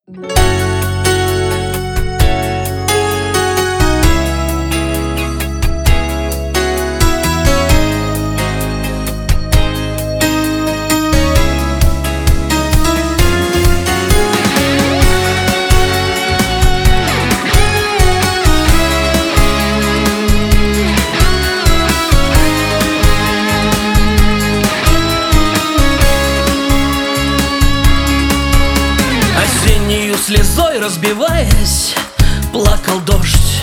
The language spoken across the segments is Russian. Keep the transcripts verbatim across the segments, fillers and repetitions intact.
Осеннею слезой разбиваясь, плакал дождь,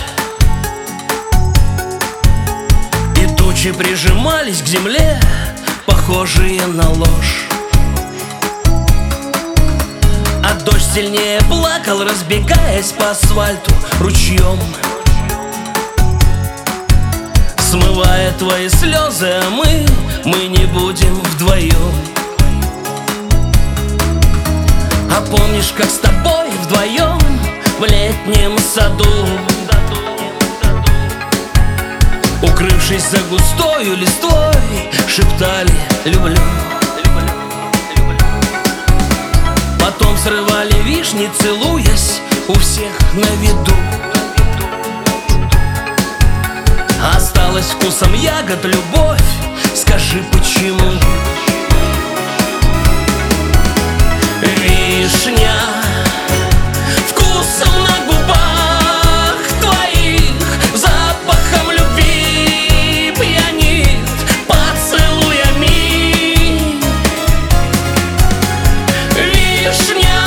и тучи прижимались к земле, похожие на ложь. А дождь сильнее плакал, разбегаясь по асфальту ручьем, смывая твои слезы, а мы, мы не будем вдвоем. А помнишь, как с тобой вдвоем в летнем саду, укрывшись за густою листвой, шептали «люблю». Потом срывали вишни, целуясь у всех на виду. Осталась вкусом ягод любовь, скажи, почему? Вишня вкусом на губах твоих, запахом любви пьянит поцелуями. Вишня,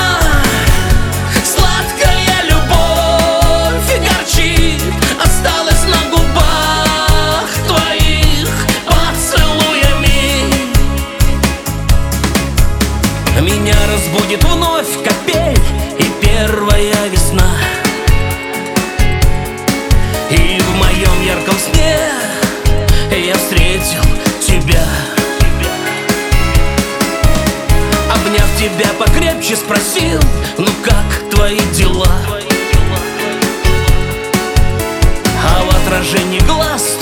сладкая любовь горчит, осталась на губах твоих поцелуями. Меня разбудит вновь капель и первая весна, и в моем ярком сне я встретил тебя. Обняв тебя покрепче, спросил: ну как твои дела? А в отражении глаз